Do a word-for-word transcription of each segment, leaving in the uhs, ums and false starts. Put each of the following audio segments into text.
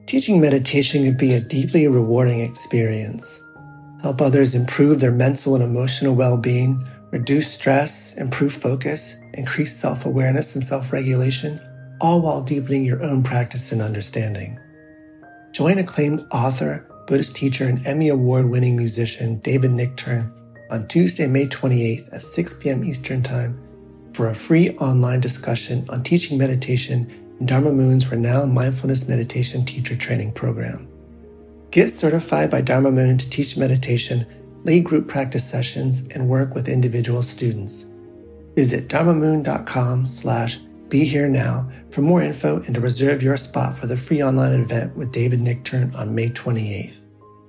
Teaching meditation can be a deeply rewarding experience. Help others improve their mental and emotional well-being, reduce stress, improve focus, increase self-awareness and self-regulation, all while deepening your own practice and understanding. Join acclaimed author, Buddhist teacher, and Emmy Award-winning musician David Nichtern on Tuesday, May twenty-eighth at six p.m. Eastern Time for a free online discussion on teaching meditation in Dharma Moon's renowned mindfulness meditation teacher training program. Get certified by Dharma Moon to teach meditation, lead group practice sessions, and work with individual students. Visit dharmamoon.com slash be here now for more info and to reserve your spot for the free online event with David Nichtern on May twenty-eighth.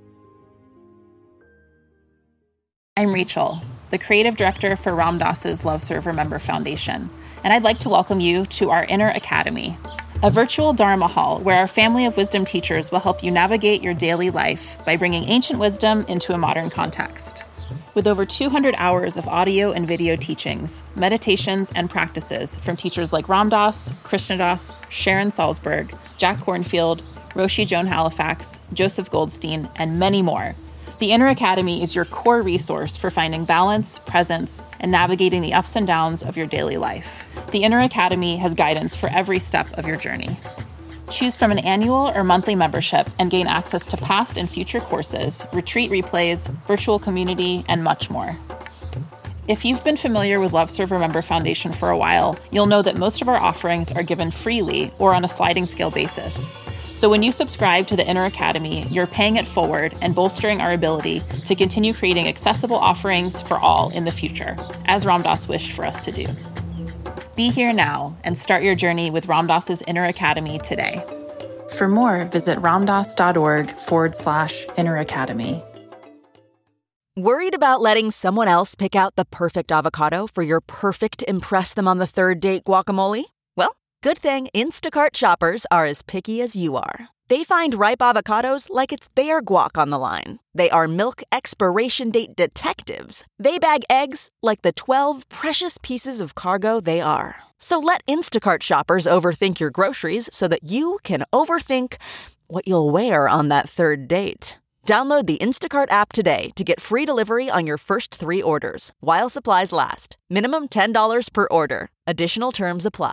I'm Rachel, the creative director for Ram Dass's Love Serve Remember Foundation, and I'd like to welcome you to our Inner Academy, a virtual Dharma hall where our family of wisdom teachers will help you navigate your daily life by bringing ancient wisdom into a modern context. With over two hundred hours of audio and video teachings, meditations, and practices from teachers like Ram Dass, Krishna Das, Sharon Salzberg, Jack Kornfield, Roshi Joan Halifax, Joseph Goldstein, and many more, the Inner Academy is your core resource for finding balance, presence, and navigating the ups and downs of your daily life. The Inner Academy has guidance for every step of your journey. Choose from an annual or monthly membership and gain access to past and future courses, retreat replays, virtual community, and much more. If you've been familiar with Love Serve Remember Foundation for a while, you'll know that most of our offerings are given freely or on a sliding scale basis. So when you subscribe to the Inner Academy, you're paying it forward and bolstering our ability to continue creating accessible offerings for all in the future, as Ram Dass wished for us to do. Be here now and start your journey with Ram Dass's Inner Academy today. For more, visit ramdass.org forward slash Inner Academy. Worried about letting someone else pick out the perfect avocado for your perfect impress them on the third date guacamole? Well, good thing Instacart shoppers are as picky as you are. They find ripe avocados like it's their guac on the line. They are milk expiration date detectives. They bag eggs like the twelve precious pieces of cargo they are. So let Instacart shoppers overthink your groceries so that you can overthink what you'll wear on that third date. Download the Instacart app today to get free delivery on your first three orders, while supplies last. Minimum ten dollars per order. Additional terms apply.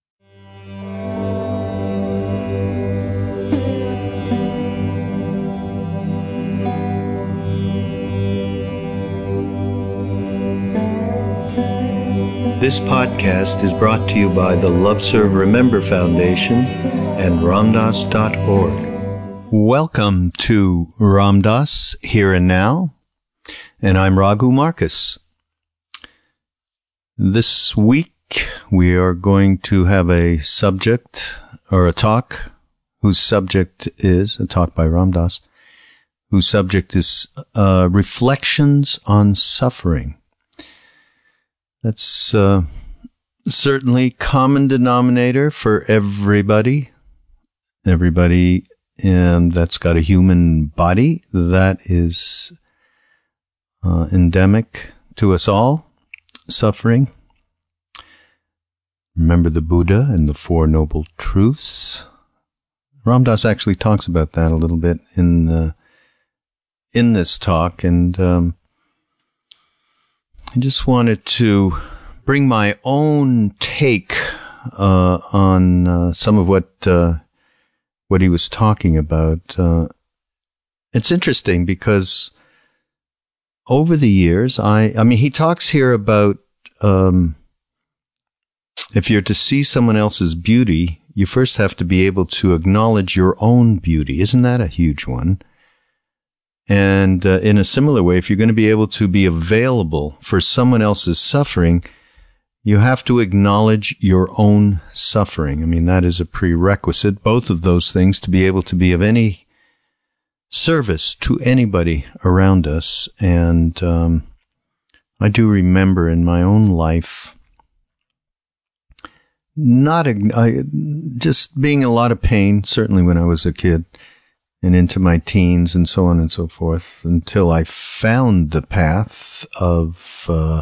This podcast is brought to you by the Love Serve Remember Foundation and ramdass dot org. Welcome to Ram Dass Here and Now, and I'm Raghu Marcus. This week we are going to have a subject, or a talk, whose subject is, a talk by Ram Dass, whose subject is uh, Reflections on Suffering. That's uh, certainly common denominator for everybody. Everybody um, that's got a human body, that is uh, endemic to us all, suffering. Remember the Buddha and the Four Noble Truths. Ram Dass actually talks about that a little bit in uh, in this talk, and um, I just wanted to bring my own take uh, on uh, some of what uh, what he was talking about. Uh, it's interesting because over the years, I I mean, he talks here about um, if you're to see someone else's beauty, you first have to be able to acknowledge your own beauty. Isn't that a huge one? And uh, in a similar way, if you're going to be able to be available for someone else's suffering, you have to acknowledge your own suffering. I mean, that is a prerequisite, both of those things, to be able to be of any service to anybody around us. And um, I do remember in my own life not I, just being in a lot of pain, certainly when I was a kid, and into my teens and so on and so forth, until I found the path of uh,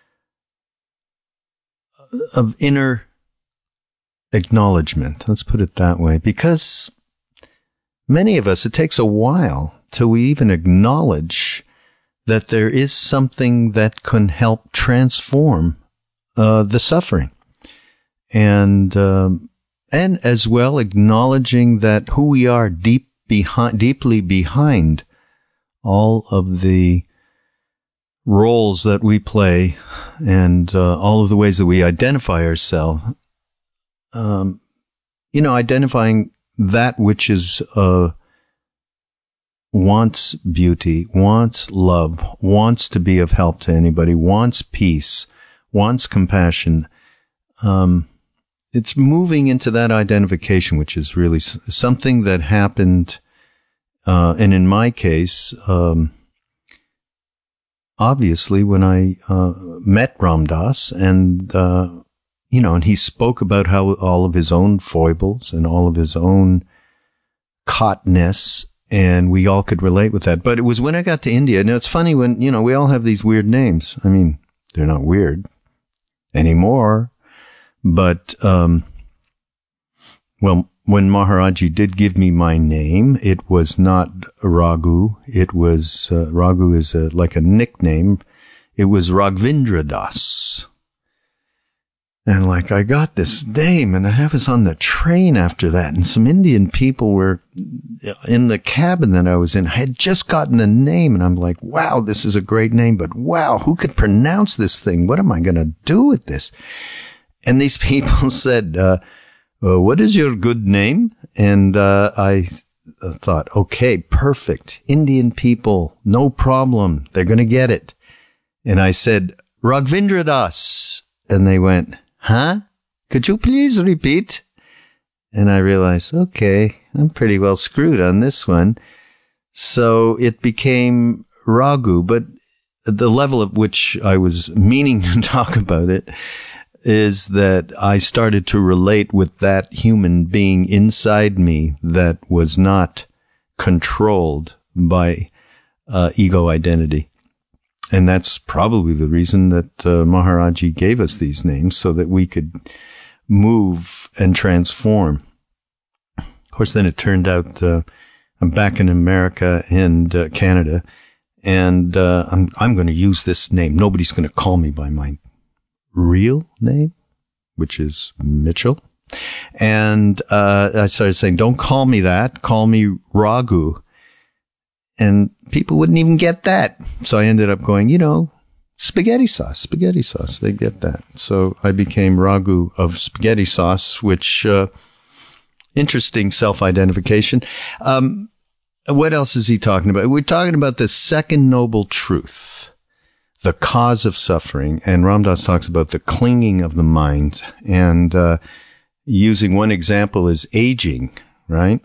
of inner acknowledgement. Let's put it that way. Because many of us, it takes a while till we even acknowledge that there is something that can help transform uh, the suffering. And, um, and as well acknowledging that who we are deep behind, deeply behind all of the roles that we play and uh, all of the ways that we identify ourselves. Um, you know, identifying that which is, uh, wants beauty, wants love, wants to be of help to anybody, wants peace, wants compassion. Um, it's moving into that identification, which is really s- something that happened, uh, and in my case, um, obviously when I, uh, met Ram Dass and, uh, you know, and he spoke about how all of his own foibles and all of his own caughtness, and we all could relate with that. But it was when I got to India. Now, it's funny when, you know, we all have these weird names. I mean, they're not weird anymore. But, um, well, when Maharaji did give me my name, it was not Raghu. It was, uh, Raghu is a, like a nickname. It was Raghvendra Das. And like, I got this name and I was on the train after that. And some Indian people were in the cabin that I was in. I had just gotten a name and I'm like, wow, this is a great name, but wow, who could pronounce this thing? What am I going to do with this? And these people said, uh, uh what is your good name? And, uh, I thought, okay, perfect. Indian people, no problem. They're going to get it. And I said, Raghvendra Das. And they went, huh? Could you please repeat? And I realized, okay, I'm pretty well screwed on this one. So it became Raghu, but the level at which I was meaning to talk about it is that I started to relate with that human being inside me that was not controlled by uh, ego identity. And that's probably the reason that uh, Maharaji gave us these names, so that we could move and transform. Of course, then it turned out uh, I'm back in America and uh, Canada, and uh, I'm I'm going to use this name. Nobody's going to call me by my real name, which is Mitchell. And uh, I started saying, don't call me that. Call me Raghu. And people wouldn't even get that. So I ended up going, you know, spaghetti sauce, spaghetti sauce. They get that. So I became Raghu of spaghetti sauce, which, uh, interesting self-identification. Um, what else is he talking about? We're talking about the second noble truth, the cause of suffering. And Ram Dass talks about the clinging of the mind. And, uh, using one example is aging, right?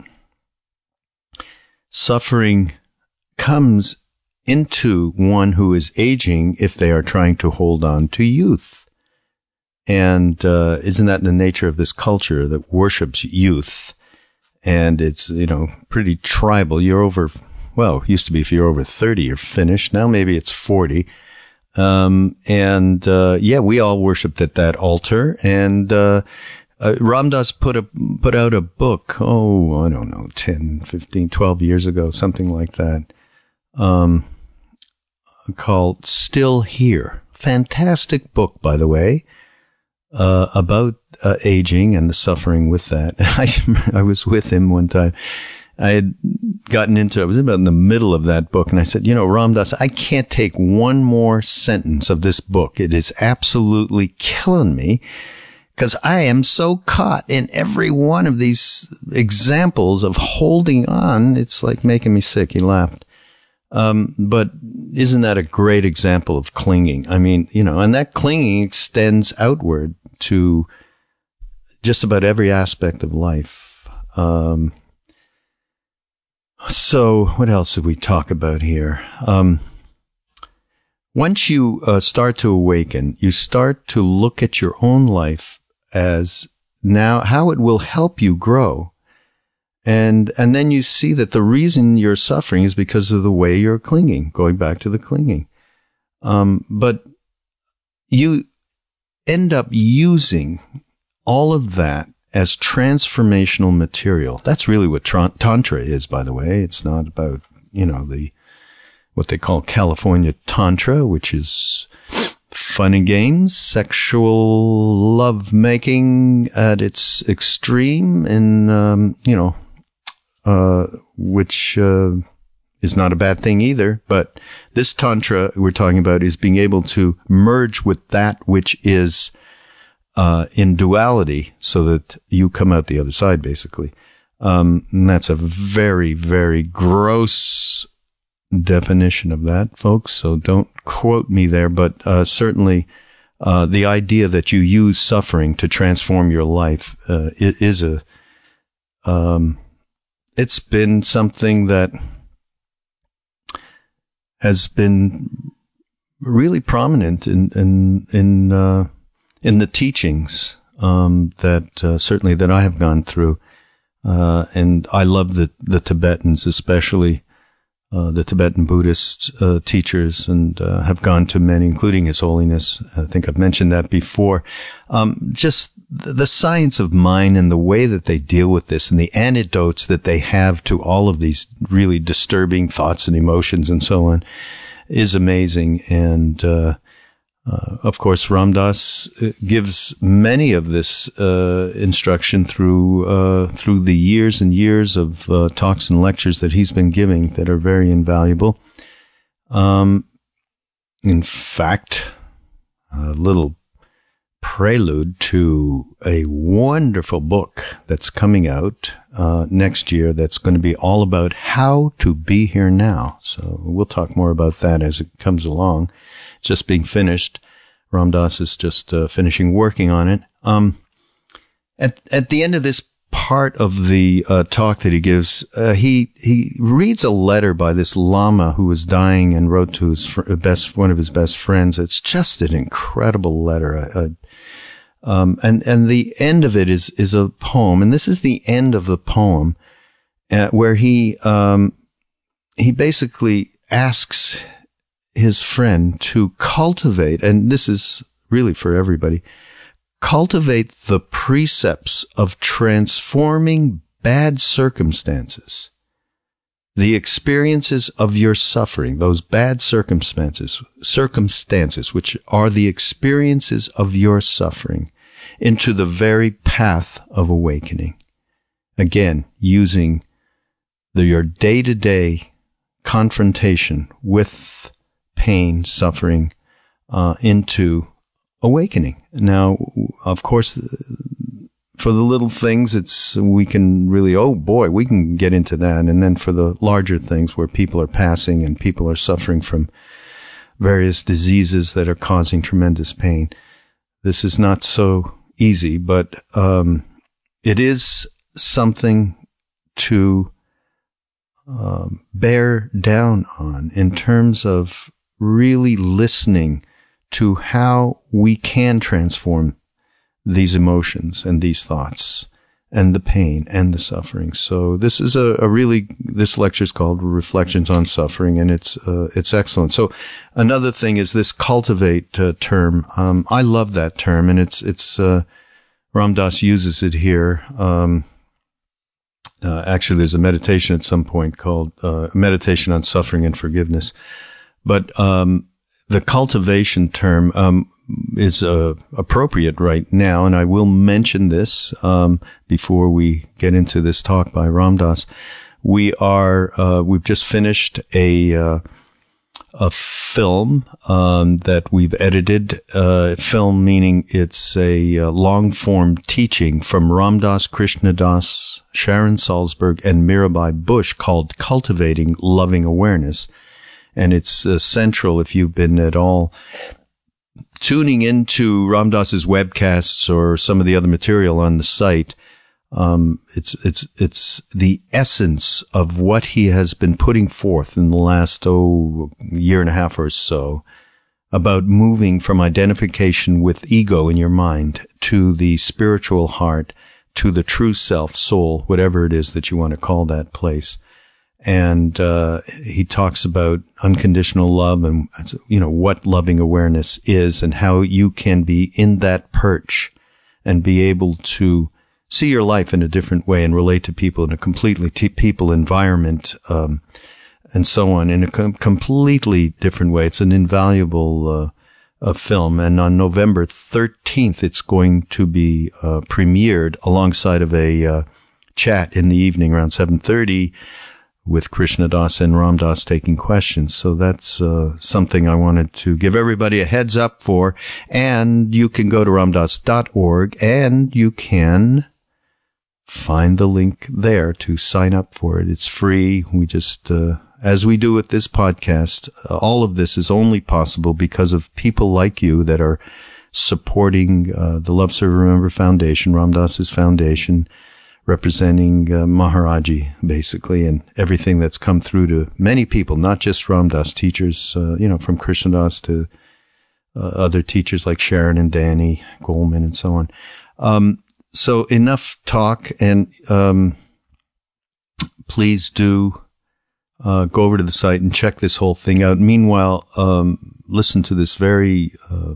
Suffering comes into one who is aging if they are trying to hold on to youth. And uh, isn't that the nature of this culture that worships youth? And it's, you know, pretty tribal. You're over, well, used to be if you're over thirty, you're finished. Now maybe it's forty. Um, and uh, yeah, we all worshipped at that altar. And uh, uh, Ram Dass put a put out a book, oh, I don't know, ten, fifteen, twelve years ago, something like that. Um, called Still Here. Fantastic book, by the way, uh, about uh, aging and the suffering with that. I, I was with him one time. I had gotten into, I was about in the middle of that book, and I said, you know, Ram Dass, I can't take one more sentence of this book. It is absolutely killing me, because I am so caught in every one of these examples of holding on. It's like making me sick. He laughed. Um, but isn't that a great example of clinging? I mean, you know, and that clinging extends outward to just about every aspect of life. Um, so what else did we talk about here? Um, once you uh, start to awaken, you start to look at your own life as now how it will help you grow. And, and then you see that the reason you're suffering is because of the way you're clinging, going back to the clinging. Um, but you end up using all of that as transformational material. That's really what tra- Tantra is, by the way. It's not about, you know, the, what they call California Tantra, which is fun and games, sexual love making at its extreme, and, um, you know, uh, which, uh, is not a bad thing either. But this Tantra we're talking about is being able to merge with that which is Uh, in duality, so that you come out the other side, basically. Um, and that's a very, very gross definition of that, folks. So don't quote me there, but uh, certainly uh, the idea that you use suffering to transform your life uh, is a. Um, it's been something that has been really prominent in in in. Uh, in the teachings, um, that, uh, certainly that I have gone through. Uh, and I love the, the Tibetans, especially, uh, the Tibetan Buddhist, uh, teachers, and, uh, have gone to many, including His Holiness. I think I've mentioned that before. Um, just the, the science of mind and the way that they deal with this and the antidotes that they have to all of these really disturbing thoughts and emotions and so on is amazing. And, uh, Uh, of course, Ram Dass gives many of this uh, instruction through uh, through the years and years of uh, talks and lectures that he's been giving that are very invaluable. Um, in fact, a little prelude to a wonderful book that's coming out uh, next year that's going to be all about how to be here now. So we'll talk more about that as it comes along. It's just being finished. Ram Dass is just uh, finishing working on it. Um, at at the end of this part of the uh, talk that he gives, uh, he he reads a letter by this Lama who was dying and wrote to his fr- best one of his best friends. It's just an incredible letter. Uh, um, and and the end of it is is a poem, and this is the end of the poem uh, where he um, he basically asks his friend to cultivate, and this is really for everybody, cultivate the precepts of transforming bad circumstances, the experiences of your suffering, those bad circumstances, circumstances, which are the experiences of your suffering, into the very path of awakening. Again, using the, your day-to-day confrontation with pain, suffering, uh, into awakening. Now, of course, for the little things, it's, we can really, oh boy, we can get into that. And then for the larger things where people are passing and people are suffering from various diseases that are causing tremendous pain, this is not so easy, but, um, it is something to, um, bear down on in terms of really listening to how we can transform these emotions and these thoughts and the pain and the suffering. So this is a, a really, this lecture is called Reflections on Suffering, and it's, uh, it's excellent. So another thing is this cultivate uh, term. Um, I love that term, and it's, it's, uh, Ram Dass uses it here. Um, uh, actually there's a meditation at some point called, uh, Meditation on Suffering and Forgiveness. But, um, the cultivation term, um, is, uh, appropriate right now. And I will mention this, um, before we get into this talk by Ram Dass. We are, uh, we've just finished a, uh, a film, um, that we've edited, uh, film meaning it's a uh, long form teaching from Ram Dass, Krishna Das, Sharon Salzberg, and Mirabai Bush called Cultivating Loving Awareness. And it's uh, central if you've been at all tuning into Ram Dass's webcasts or some of the other material on the site. Um, it's, it's, it's the essence of what he has been putting forth in the last, oh, year and a half or so about moving from identification with ego in your mind to the spiritual heart, to the true self, soul, whatever it is that you want to call that place. And, uh, he talks about unconditional love and, you know, what loving awareness is and how you can be in that perch and be able to see your life in a different way and relate to people in a completely t- people environment, um, and so on in a com- completely different way. It's an invaluable, uh, uh, film. And on November thirteenth, it's going to be, uh, premiered alongside of a, uh, chat in the evening around seven thirty with Krishna Das and Ram Dass taking questions. So that's uh, something I wanted to give everybody a heads up for. And you can go to ramdass dot org and you can find the link there to sign up for it. It's free. We just, uh, as we do with this podcast, uh, all of this is only possible because of people like you that are supporting uh, the Love Serve Remember Foundation, Ram Dass's foundation, representing uh, Maharaji, basically, and everything that's come through to many people, not just Ram Dass teachers, uh, you know, from Krishna Das to uh, other teachers like Sharon and Danny Goleman and so on. Um, so enough talk, and um, please do uh, go over to the site and check this whole thing out. Meanwhile, um, listen to this very uh,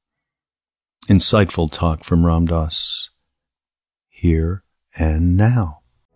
insightful talk from Ram Dass here and now.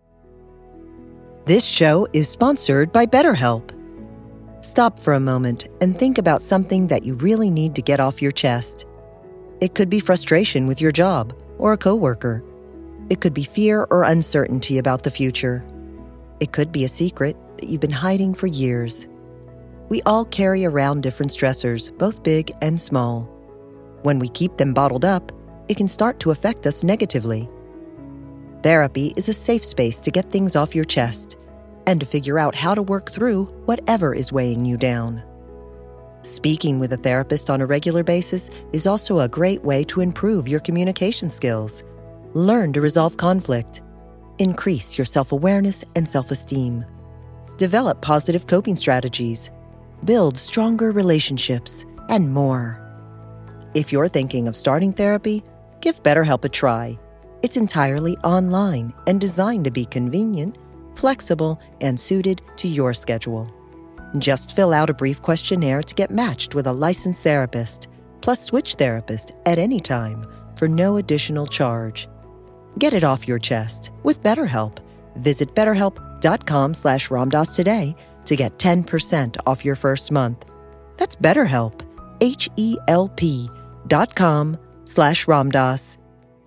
This show is sponsored by BetterHelp. Stop for a moment and think about something that you really need to get off your chest. It could be frustration with your job or a coworker. It could be fear or uncertainty about the future. It could be a secret that you've been hiding for years. We all carry around different stressors, both big and small. When we keep them bottled up, it can start to affect us negatively. Therapy is a safe space to get things off your chest and to figure out how to work through whatever is weighing you down. Speaking with a therapist on a regular basis is also a great way to improve your communication skills, learn to resolve conflict, increase your self-awareness and self-esteem, develop positive coping strategies, build stronger relationships, and more. If you're thinking of starting therapy, give BetterHelp a try. It's entirely online and designed to be convenient, flexible, and suited to your schedule. Just fill out a brief questionnaire to get matched with a licensed therapist, plus switch therapist at any time for no additional charge. Get it off your chest with BetterHelp. Visit betterhelp.com slash ramdass today to get ten percent off your first month. That's BetterHelp, H-E-L-P dot com slash ramdass.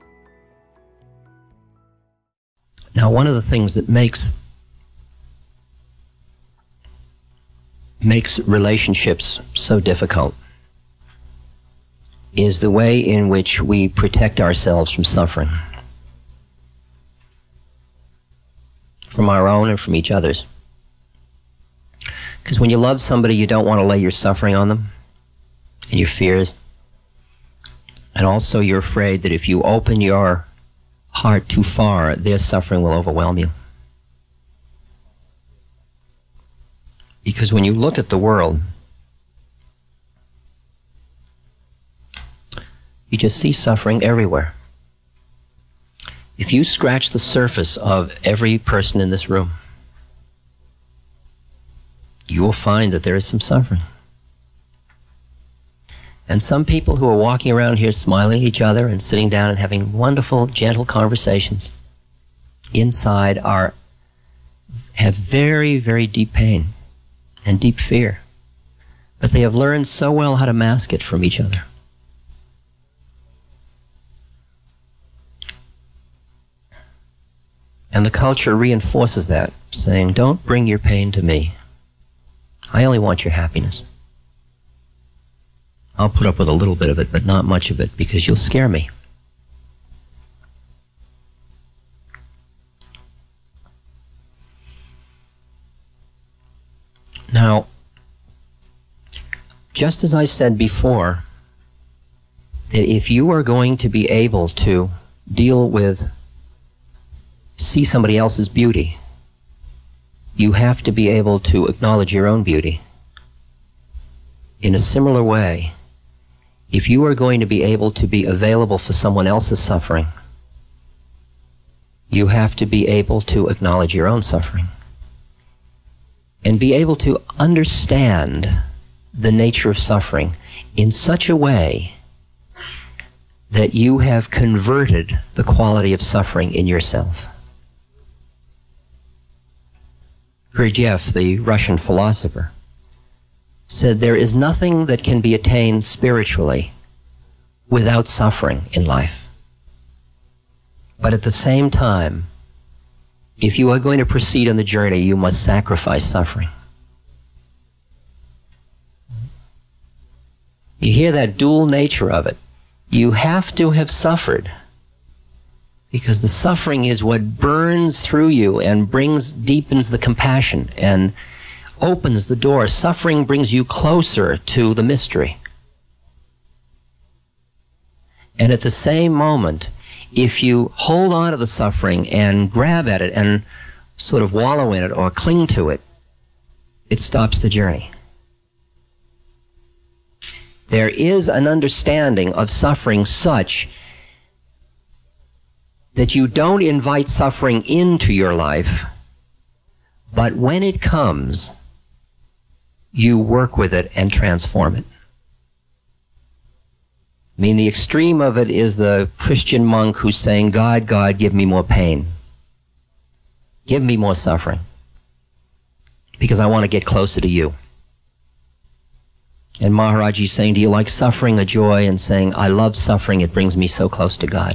Now, one of the things that makes makes relationships so difficult is the way in which we protect ourselves from suffering, from our own and from each other's. Because when you love somebody, you don't want to lay your suffering on them and your fears. And also you're afraid that if you open your heart too far, their suffering will overwhelm you. Because when you look at the world, you just see suffering everywhere. If you scratch the surface of every person in this room, you will find that there is some suffering. And some people who are walking around here smiling at each other and sitting down and having wonderful, gentle conversations, inside are have very, very deep pain and deep fear. But they have learned so well how to mask it from each other. And the culture reinforces that, saying, don't bring your pain to me. I only want your happiness. I'll put up with a little bit of it, but not much of it, because you'll scare me. Now, just as I said before, that if you are going to be able to deal with, see somebody else's beauty, you have to be able to acknowledge your own beauty. In a similar way, if you are going to be able to be available for someone else's suffering, you have to be able to acknowledge your own suffering and be able to understand the nature of suffering in such a way that you have converted the quality of suffering in yourself. Gurdjieff, the Russian philosopher, said there is nothing that can be attained spiritually without suffering in life. But at the same time, if you are going to proceed on the journey, you must sacrifice suffering. You hear that dual nature of it. You have to have suffered, because the suffering is what burns through you and brings, deepens the compassion and opens the door. Suffering brings you closer to the mystery. And at the same moment, if you hold on to the suffering and grab at it and sort of wallow in it or cling to it, it stops the journey. There is an understanding of suffering such that you don't invite suffering into your life, but when it comes, you work with it and transform it. I mean, the extreme of it is the Christian monk who's saying, God, God, give me more pain. Give me more suffering, because I want to get closer to you. And Maharaji is saying, do you like suffering or joy? And saying, I love suffering, it brings me so close to God.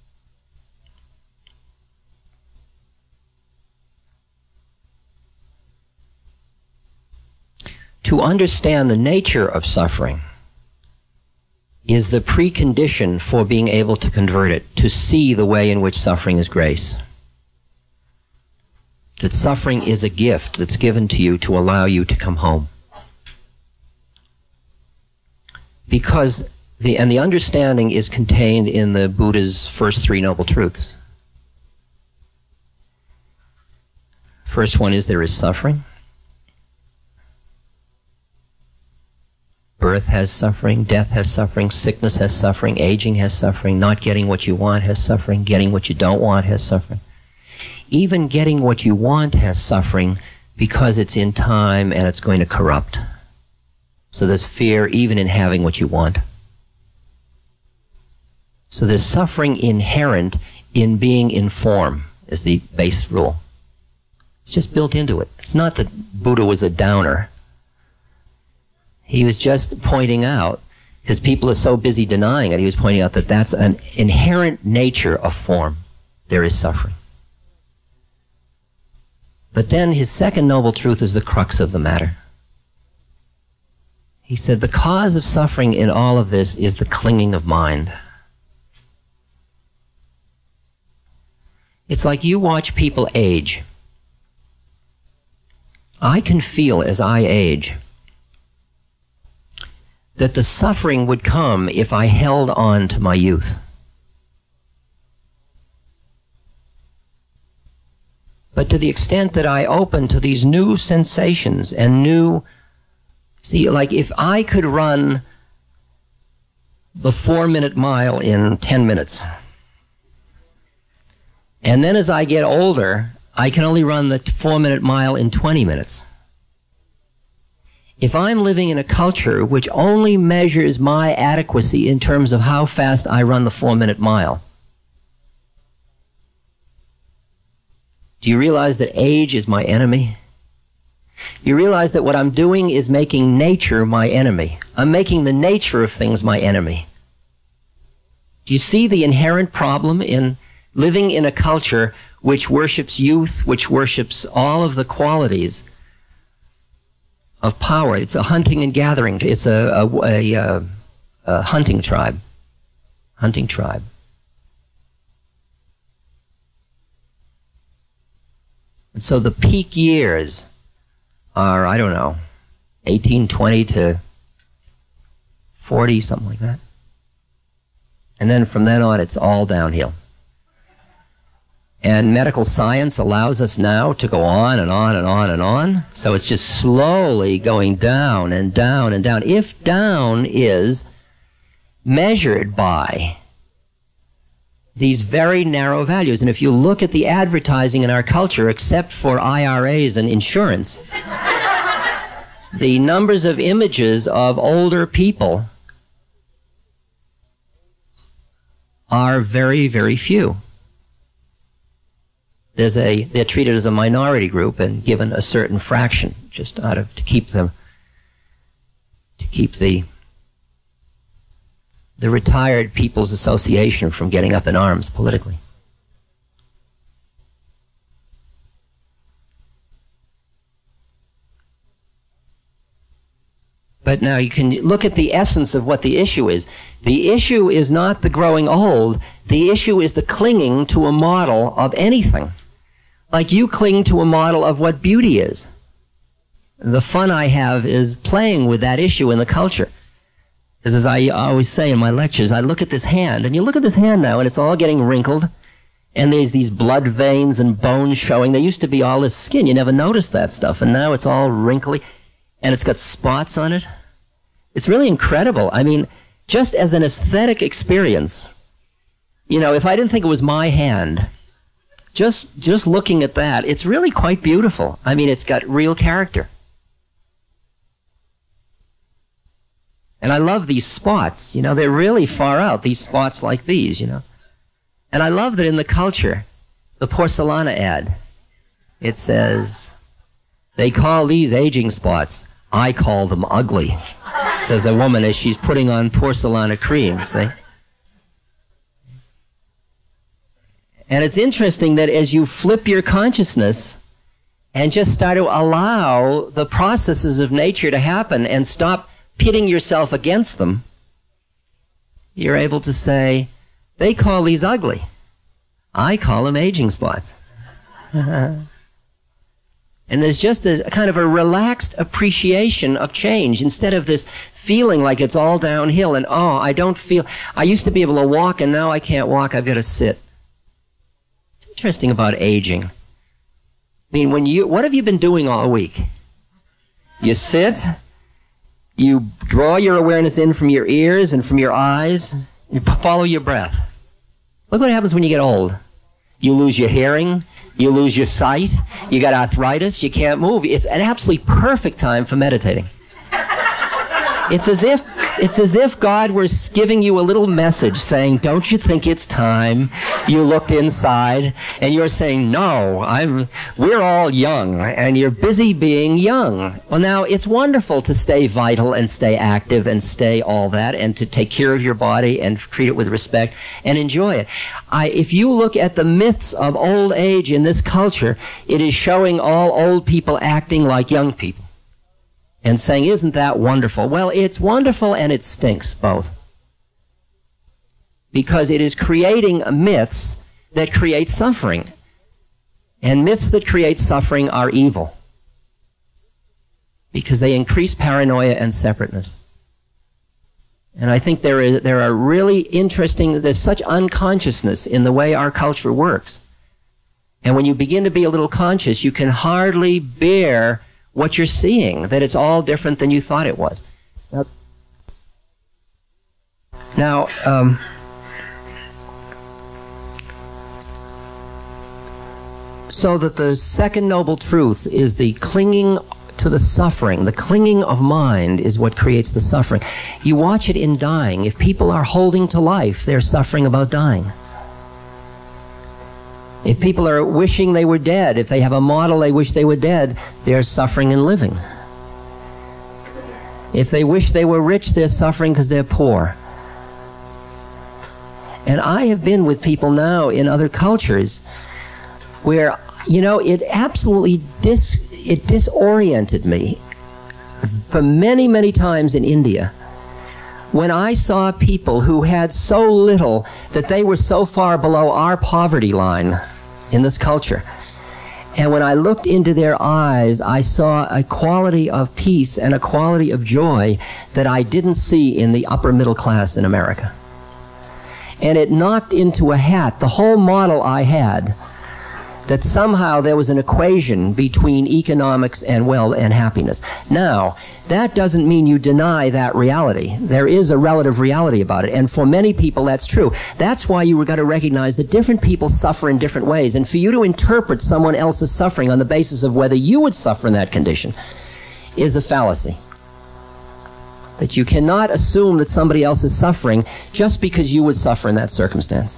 To understand the nature of suffering is the precondition for being able to convert it, to see the way in which suffering is grace. That suffering is a gift that's given to you to allow you to come home. Because the, and the understanding is contained in the Buddha's first three noble truths. First one is there is suffering. Birth has suffering, death has suffering, sickness has suffering, aging has suffering, not getting what you want has suffering, getting what you don't want has suffering. Even getting what you want has suffering because it's in time and it's going to corrupt. So there's fear even in having what you want. So there's suffering inherent in being in form, is the base rule. It's just built into it. It's not that Buddha was a downer. He was just pointing out, because people are so busy denying it, he was pointing out that that's an inherent nature of form. There is suffering. But then his second noble truth is the crux of the matter. He said the cause of suffering in all of this is the clinging of mind. It's like you watch people age. I can feel as I age that the suffering would come if I held on to my youth. But to the extent that I open to these new sensations and new... See, like if I could run the four-minute mile in ten minutes, and then as I get older, I can only run the four-minute mile in twenty minutes. If I'm living in a culture which only measures my adequacy in terms of how fast I run the four-minute mile, do you realize that age is my enemy? You realize that what I'm doing is making nature my enemy. I'm making the nature of things my enemy. Do you see the inherent problem in living in a culture which worships youth, which worships all of the qualities of power? It's a hunting and gathering. It's a, a, a, a, a hunting tribe. Hunting tribe. And so the peak years are, I don't know, eighteen, twenty to forty, something like that. And then from then on, it's all downhill. And medical science allows us now to go on and on and on and on. So it's just slowly going down and down and down. If down is measured by these very narrow values. And if you look at the advertising in our culture, except for I R As and insurance, the numbers of images of older people are very, very few. There's a, they're treated as a minority group and given a certain fraction just out of, to keep them, to keep the, the retired People's Association from getting up in arms politically. But now you can look at the essence of what the issue is. The issue is not the growing old. The issue is the clinging to a model of anything. Like you cling to a model of what beauty is. The fun I have is playing with that issue in the culture. Because as I always say in my lectures, I look at this hand, and you look at this hand now, and it's all getting wrinkled, and there's these blood veins and bones showing. There used to be all this skin. You never noticed that stuff, and now it's all wrinkly. And it's got spots on it. It's really incredible. I mean, just as an aesthetic experience, you know, if I didn't think it was my hand, just just looking at that, it's really quite beautiful. I mean, it's got real character. And I love these spots, you know, they're really far out, these spots like these, you know. And I love that in the culture, the Porcelana ad, it says, they call these aging spots, I call them ugly, says a woman as she's putting on Porcelana cream, see? And it's interesting that as you flip your consciousness and just start to allow the processes of nature to happen and stop pitting yourself against them, you're able to say, they call these ugly. I call them aging spots. And there's just a kind of a relaxed appreciation of change instead of this feeling like it's all downhill and, oh, I don't feel, I used to be able to walk and now I can't walk, I've got to sit. It's interesting about aging. I mean, when you, what have you been doing all week? You sit, you draw your awareness in from your ears and from your eyes, you follow your breath. Look what happens when you get old. You lose your hearing, you lose your sight, you got arthritis, you can't move. It's an absolutely perfect time for meditating. It's as if it's as if God was giving you a little message saying, don't you think it's time? You looked inside and you're saying, no, I'm we're all young and you're busy being young. Well, now it's wonderful to stay vital and stay active and stay all that and to take care of your body and treat it with respect and enjoy it. I, if you look at the myths of old age in this culture, it is showing all old people acting like young people. And saying, isn't that wonderful? Well, it's wonderful and it stinks, both. Because it is creating myths that create suffering. And myths that create suffering are evil. Because they increase paranoia and separateness. And I think there is, there are really interesting, there's such unconsciousness in the way our culture works. And when you begin to be a little conscious, you can hardly bear what you're seeing, that it's all different than you thought it was. Now, now um, so that the second noble truth is the clinging to the suffering. The clinging of mind is what creates the suffering. You watch it in dying. If people are holding to life, they're suffering about dying. If people are wishing they were dead, if they have a model they wish they were dead, they're suffering in living. If they wish they were rich, they're suffering because they're poor. And I have been with people now in other cultures where, you know, it absolutely dis, it disoriented me for many, many times in India. When I saw people who had so little that they were so far below our poverty line in this culture. And when I looked into their eyes, I saw a quality of peace and a quality of joy that I didn't see in the upper middle class in America. And it knocked into a hat the whole model I had, that somehow there was an equation between economics and well and happiness. Now, that doesn't mean you deny that reality. There is a relative reality about it, and for many people that's true. That's why you were got to recognize that different people suffer in different ways, and for you to interpret someone else's suffering on the basis of whether you would suffer in that condition is a fallacy. That you cannot assume that somebody else is suffering just because you would suffer in that circumstance.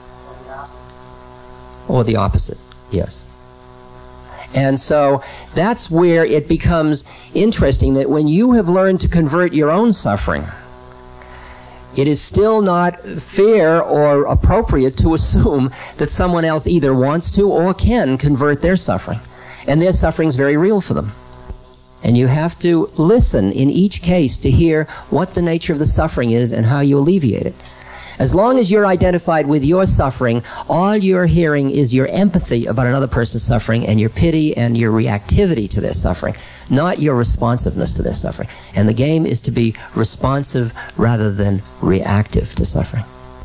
Or the opposite, yes. And so that's where it becomes interesting that when you have learned to convert your own suffering, it is still not fair or appropriate to assume that someone else either wants to or can convert their suffering. And their suffering is very real for them. And you have to listen in each case to hear what the nature of the suffering is and how you alleviate it. As long as you're identified with your suffering, all you're hearing is your empathy about another person's suffering and your pity and your reactivity to their suffering, not your responsiveness to their suffering. And the game is to be responsive rather than reactive to suffering.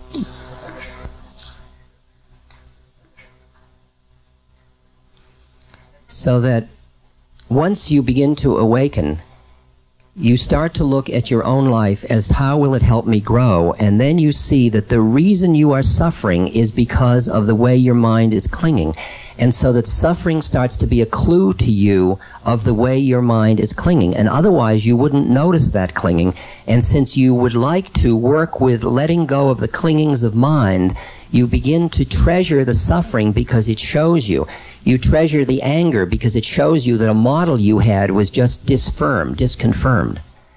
So that once you begin to awaken, you start to look at your own life as how will it help me grow, and then you see that the reason you are suffering is because of the way your mind is clinging. And so that suffering starts to be a clue to you of the way your mind is clinging, and otherwise you wouldn't notice that clinging. And since you would like to work with letting go of the clingings of mind, you begin to treasure the suffering because it shows you. You treasure the anger because it shows you that a model you had was just disfirmed, disconfirmed.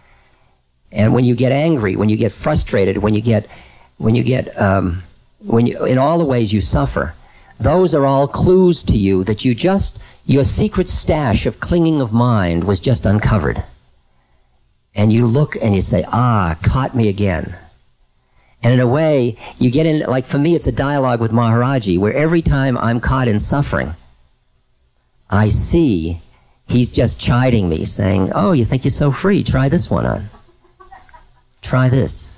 And when you get angry, when you get frustrated, when you get, when you get, um, when you, in all the ways you suffer, those are all clues to you that you just, your secret stash of clinging of mind was just uncovered. And you look and you say, ah, caught me again. And in a way, you get in, like for me, it's a dialogue with Maharaji, where every time I'm caught in suffering, I see he's just chiding me, saying, oh, you think you're so free? Try this one on. Try this.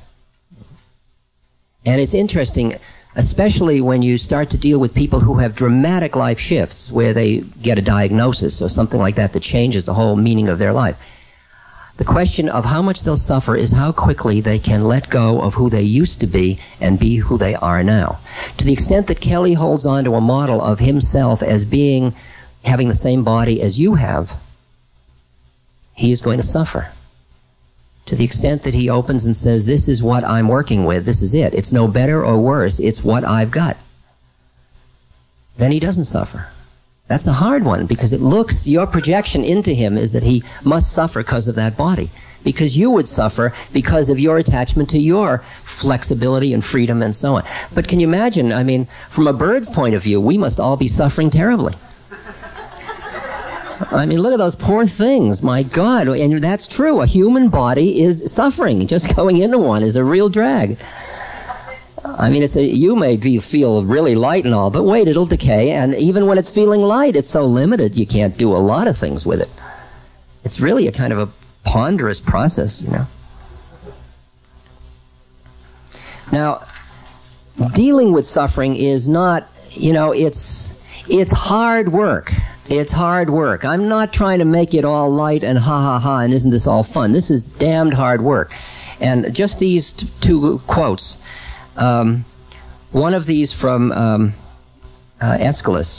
And it's interesting, especially when you start to deal with people who have dramatic life shifts, where they get a diagnosis or something like that that changes the whole meaning of their life. The question of how much they'll suffer is how quickly they can let go of who they used to be and be who they are now. To the extent that Kelly holds on to a model of himself as being, having the same body as you have, he is going to suffer. To the extent that he opens and says, this is what I'm working with, this is it, it's no better or worse, it's what I've got, then he doesn't suffer. That's a hard one, because it looks, your projection into him is that he must suffer because of that body. Because you would suffer because of your attachment to your flexibility and freedom and so on. But can you imagine, I mean, from a bird's point of view, we must all be suffering terribly. I mean, look at those poor things, my God. And that's true, a human body is suffering. Just going into one is a real drag. I mean, it's a, you may be, feel really light and all, but wait, it'll decay, and even when it's feeling light, it's so limited you can't do a lot of things with it. It's really a kind of a ponderous process, you know. Now, dealing with suffering is not, you know, it's it's hard work. It's hard work. I'm not trying to make it all light and ha ha ha and isn't this all fun. This is damned hard work. And just these t- two quotes. Um, one of these from um, uh, Aeschylus.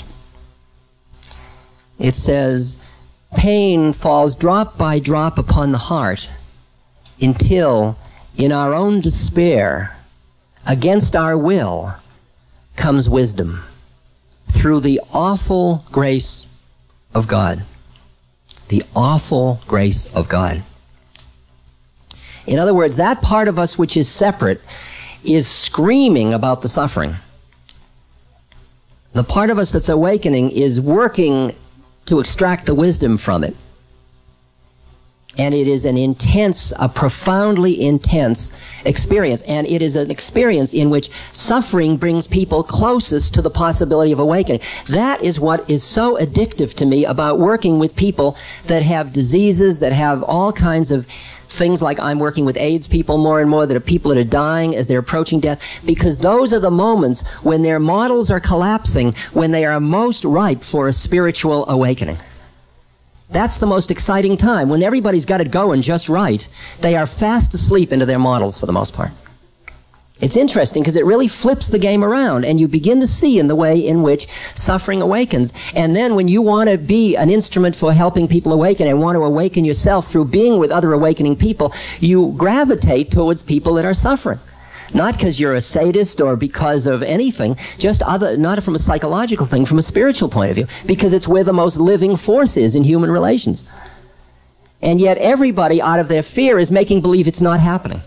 It says, pain falls drop by drop upon the heart until, in our own despair, against our will, comes wisdom through the awful grace of God. The awful grace of God. In other words, that part of us which is separate is screaming about the suffering. The part of us that's awakening is working to extract the wisdom from it. And it is an intense, a profoundly intense experience. And it is an experience in which suffering brings people closest to the possibility of awakening. That is what is so addictive to me about working with people that have diseases, that have all kinds of things, like I'm working with AIDS people more and more, that are people that are dying as they're approaching death, because those are the moments when their models are collapsing, when they are most ripe for a spiritual awakening. That's the most exciting time. When everybody's got it going just right, they are fast asleep into their models for the most part. It's interesting because it really flips the game around, and you begin to see in the way in which suffering awakens. And then when you want to be an instrument for helping people awaken and want to awaken yourself through being with other awakening people, you gravitate towards people that are suffering. Not because you're a sadist or because of anything, just other, not from a psychological thing, from a spiritual point of view, because it's where the most living force is in human relations. And yet everybody, out of their fear, is making believe it's not happening.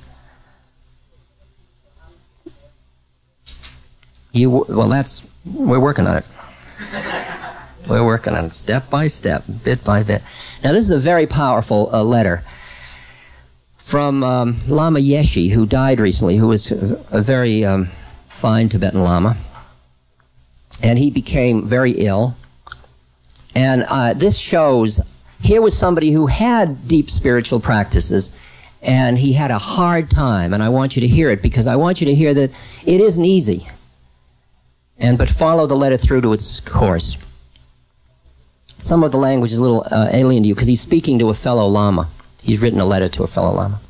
You, well, that's, we're working on it. We're working on it step by step, bit by bit. Now, this is a very powerful uh, letter from um, Lama Yeshe, who died recently, who was a, a very um, fine Tibetan Lama. And he became very ill. And uh, this shows, here was somebody who had deep spiritual practices, and he had a hard time. And I want you to hear it, because I want you to hear that it isn't easy. And but follow the letter through to its course. Some of the language is a little uh, alien to you because he's speaking to a fellow Lama. He's written a letter to a fellow Lama.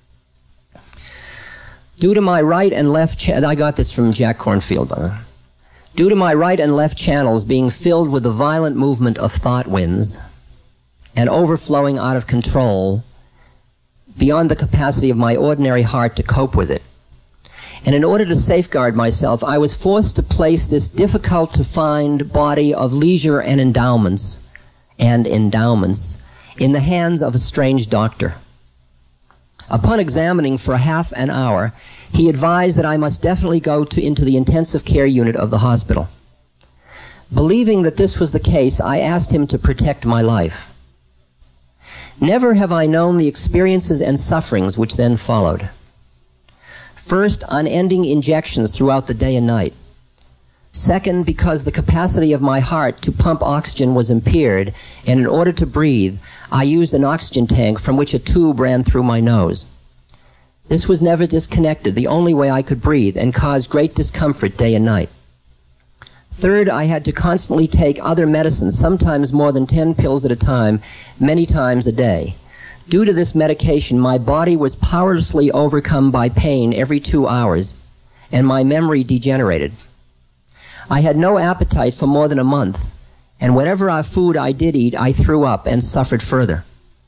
Due to my right and left, cha- I got this from Jack Kornfield, by the way. Due to my right and left channels being filled with the violent movement of thought winds and overflowing out of control beyond the capacity of my ordinary heart to cope with it, and in order to safeguard myself, I was forced to place this difficult-to-find body of leisure and endowments, and endowments, in the hands of a strange doctor. Upon examining for half an hour, he advised that I must definitely go to, into the intensive care unit of the hospital. Believing that this was the case, I asked him to protect my life. Never have I known the experiences and sufferings which then followed. First, unending injections throughout the day and night. Second, because the capacity of my heart to pump oxygen was impaired, and in order to breathe, I used an oxygen tank from which a tube ran through my nose. This was never disconnected, the only way I could breathe, and caused great discomfort day and night. Third, I had to constantly take other medicines, sometimes more than ten pills at a time, many times a day. Due to this medication, my body was powerlessly overcome by pain every two hours, and my memory degenerated. I had no appetite for more than a month, and whatever food I did eat, I threw up and suffered further.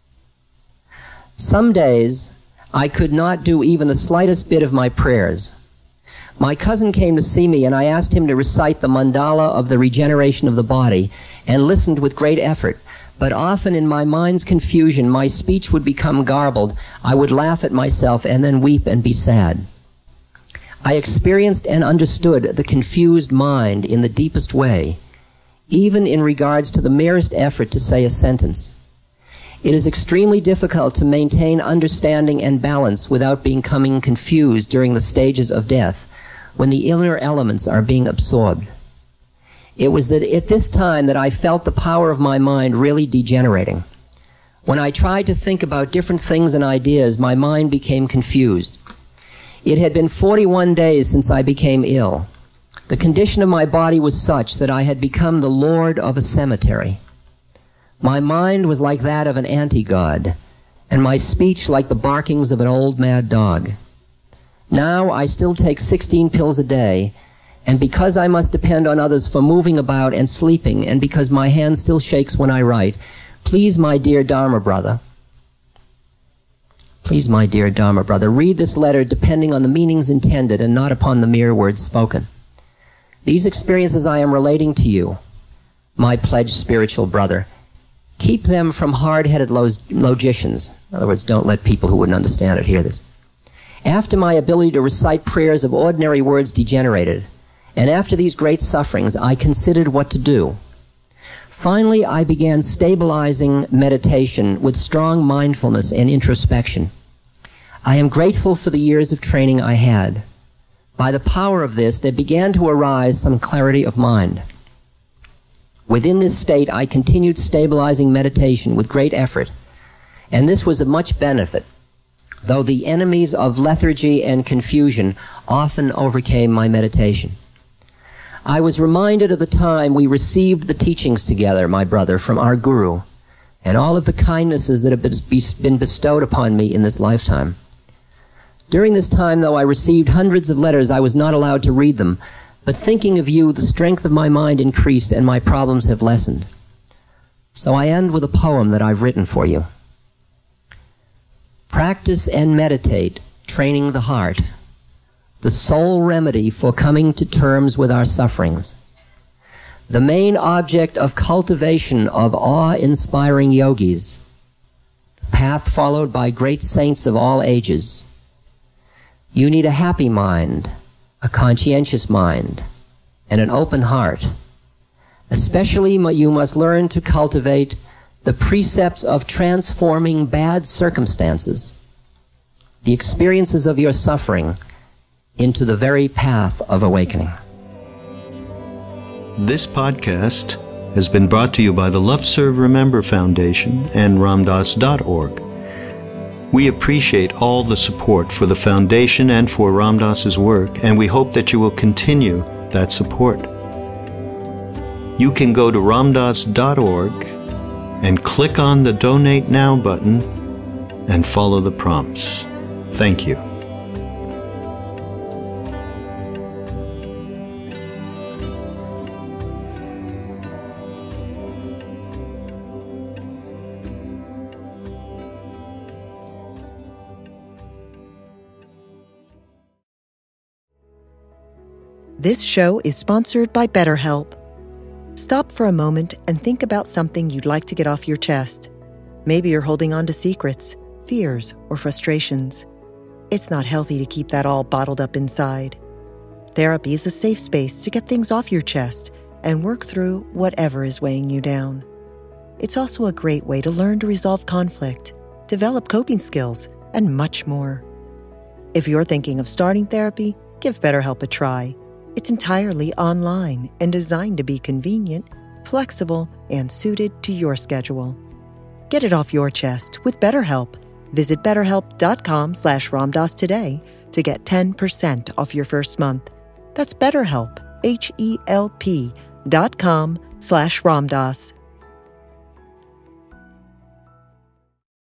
Some days, I could not do even the slightest bit of my prayers. My cousin came to see me, and I asked him to recite the mandala of the regeneration of the body, and listened with great effort. But often in my mind's confusion, my speech would become garbled. I would laugh at myself and then weep and be sad. I experienced and understood the confused mind in the deepest way, even in regards to the merest effort to say a sentence. It is extremely difficult to maintain understanding and balance without becoming confused during the stages of death, when the inner elements are being absorbed. It was that at this time that I felt the power of my mind really degenerating. When I tried to think about different things and ideas, my mind became confused. It had been forty-one days since I became ill. The condition of my body was such that I had become the lord of a cemetery. My mind was like that of an anti-god, and my speech like the barkings of an old mad dog. Now I still take sixteen pills a day, and because I must depend on others for moving about and sleeping, and because my hand still shakes when I write, please, my dear Dharma brother, please, my dear Dharma brother, read this letter depending on the meanings intended and not upon the mere words spoken. These experiences I am relating to you, my pledged spiritual brother. Keep them from hard-headed logicians. In other words, don't let people who wouldn't understand it hear this. After my ability to recite prayers of ordinary words degenerated, and after these great sufferings, I considered what to do. Finally, I began stabilizing meditation with strong mindfulness and introspection. I am grateful for the years of training I had. By the power of this, there began to arise some clarity of mind. Within this state, I continued stabilizing meditation with great effort, and this was of much benefit, though the enemies of lethargy and confusion often overcame my meditation. I was reminded of the time we received the teachings together, my brother, from our Guru, and all of the kindnesses that have been bestowed upon me in this lifetime. During this time, though I received hundreds of letters, I was not allowed to read them. But thinking of you, the strength of my mind increased and my problems have lessened. So I end with a poem that I've written for you. Practice and meditate, training the heart, the sole remedy for coming to terms with our sufferings. The main object of cultivation of awe-inspiring yogis, the path followed by great saints of all ages. You need a happy mind, a conscientious mind, and an open heart. Especially you must learn to cultivate the precepts of transforming bad circumstances, the experiences of your suffering, into the very path of awakening. This podcast has been brought to you by the Love Serve Remember Foundation and Ramdas dot org. We appreciate all the support for the foundation and for Ram Dass's work, and we hope that you will continue that support. You can go to Ramdas dot org and click on the Donate Now button and follow the prompts. Thank you. This show is sponsored by BetterHelp. Stop for a moment and think about something you'd like to get off your chest. Maybe you're holding on to secrets, fears, or frustrations. It's not healthy to keep that all bottled up inside. Therapy is a safe space to get things off your chest and work through whatever is weighing you down. It's also a great way to learn to resolve conflict, develop coping skills, and much more. If you're thinking of starting therapy, give BetterHelp a try. It's entirely online and designed to be convenient, flexible, and suited to your schedule. Get it off your chest with BetterHelp. Visit betterhelp.com slash Ramdas today to get ten percent off your first month. That's BetterHelp, H E L P dot com slash Ramdas.